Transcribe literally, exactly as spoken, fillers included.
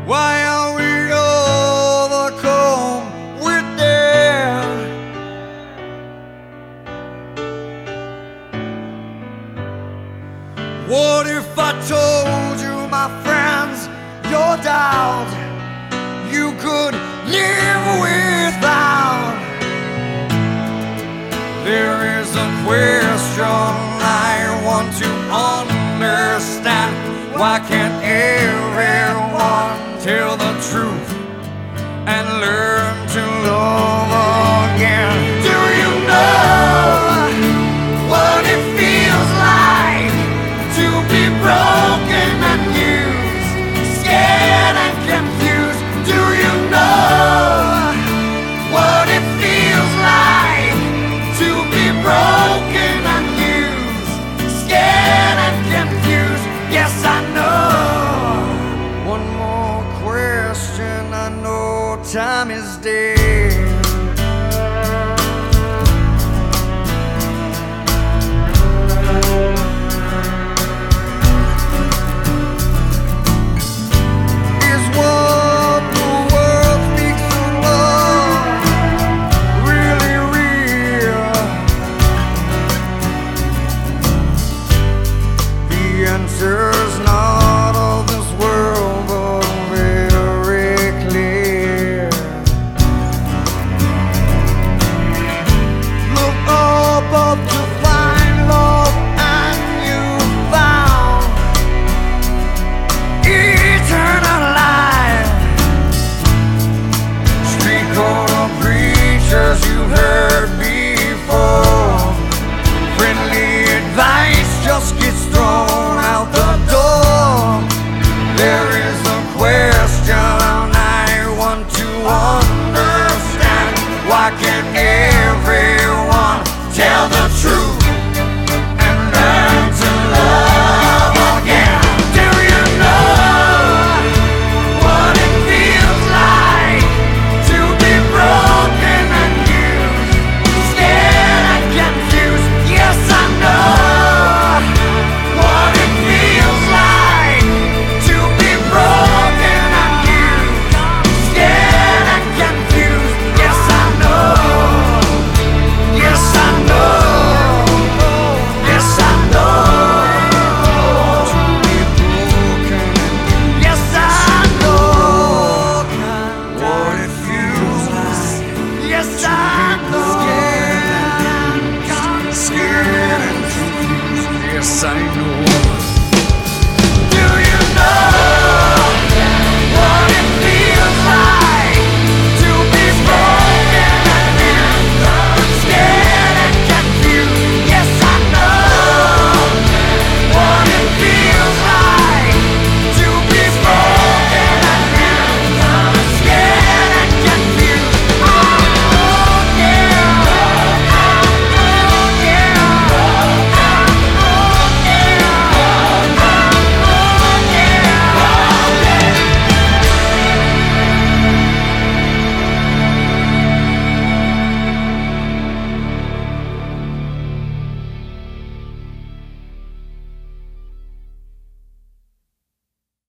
Why are we overcome with death? What if I told you, my friends, your doubt you could live without? There is a question I want to understand. Why can't everyone tell the truth and learn to love again? Do you know what it feels like to be broken and used, scared and confused? Do you know what it feels like to be broken and used, scared and confused? Yes, I know. One more question, I know time is dead. Is what the world speaks of love really real? The answer's